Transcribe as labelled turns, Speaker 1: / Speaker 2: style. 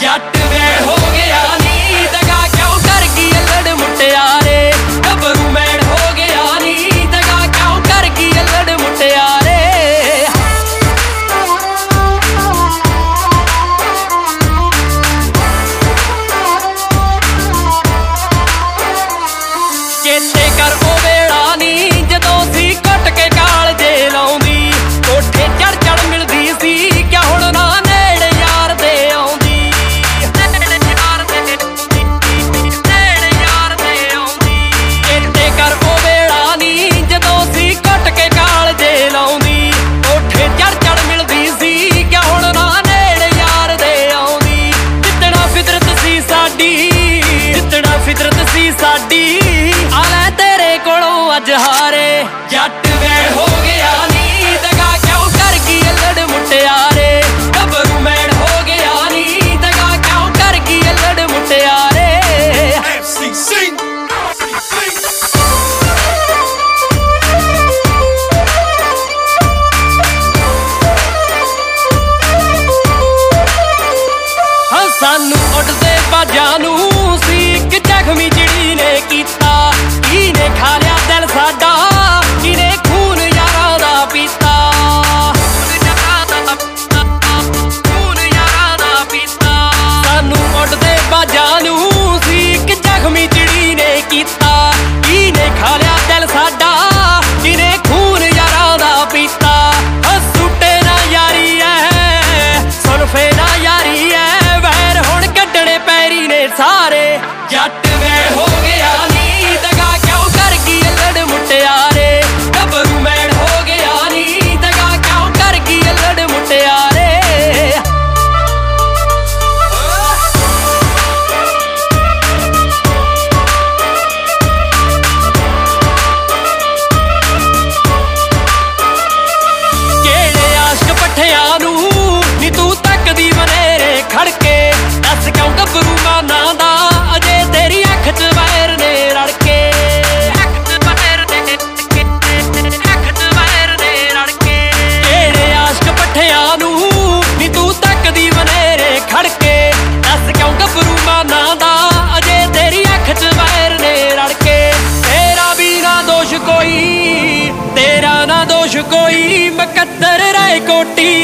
Speaker 1: जट वैण हो गया नी दगा क्यों कर गई लड़ मुटियारे गबरू मैण हो गया नी दगा क्यों कर गई लड़ मुटियारे चेते कर ओ वेला नी जदों सी कट के कालजे लाउंदी कोठे चढ़ चढ़ मिलदी सी क्या हुण ना नेड़े यार दे आउंदी चेते कर ओ वेला नी जदों सी कट के कालजे लाउंदी कोठे चढ़ चढ़ मिलदी सी क्या हुण ना नेड़े यार दे आउंदी जितना फितरत सी साडी जितना फितरत सी साडी आले तेरे कोलों अज हारे जट वैण हो गया नी दगा क्यों कर गई लड़ मुटियारे गबरू मैण हो गया नी दगा क्यों कर गई लड़ मुटियारे हाँ सानू उड़दे बाजां नू सी इक जख्मी चिड़ी ने कीता किने खा लिया दिल साडा किने खून यारां दा पीता सानू उड़दे बाजां नू सी इक जख्मी चिड़ी ने कीता किने खा लिया दिल साडा किने खून यारां दा पीता सुटे ना यारी है सुनफे ना यारी है वैर हुण कड्डणे पैरी ने सारे जट वैण हो गया नी दगा क्यों कर गई लड़ मुटियारे गबरू मैण हो गया नी दगा क्यों कर गई लड़ मुटियारे केड़े आशक पट्ठियां नू नी तू तकदी बनेरे खड़के दस क्यों गबरू माना दा अजे तेरी अख च वैर ने रड़के केड़े आशक पट्ठियां नू नी तू तकदी बनेरे खड़के दस क्यों गबरू माना दा अजे तेरी अख च वैर ने रड़के तेरा भी ना दोष कोई तेरा ना दोष कोई मुकद्दर राय कोटी